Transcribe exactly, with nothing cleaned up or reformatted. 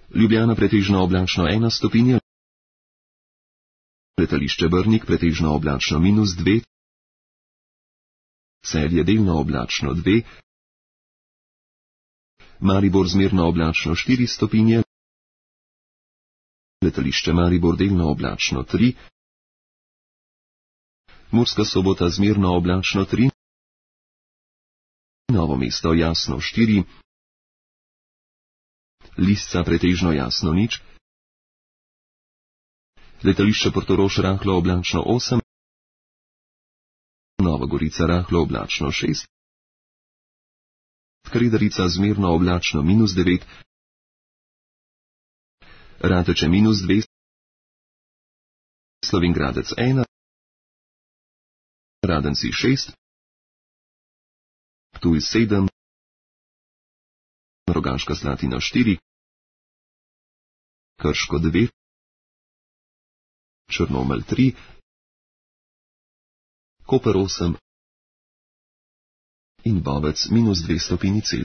Ljubljana pretežno oblačno ena stopinja. Letališče Brnik pretežno oblačno minus dve. Celje delno oblačno dve. Maribor zmerno oblačno štiri stopinje. Letališče Maribor delno oblačno tri. Murska Sobota zmerno oblačno tri. Novo mesto jasno štiri. Lisca pretežno jasno nič. Letališče Portorož rahlo oblačno osem. Nova Gorica rahlo oblačno šest. Kredarica zmerno oblačno minus devet. Rateče minus dve. Slovenj Gradec ena. Radenci šest. Ptuj sedem. Rogaška Slatina štiri. Krško dve. Črnomelj tri. Koper osem. In Bovec minus dve stopinji Celzija.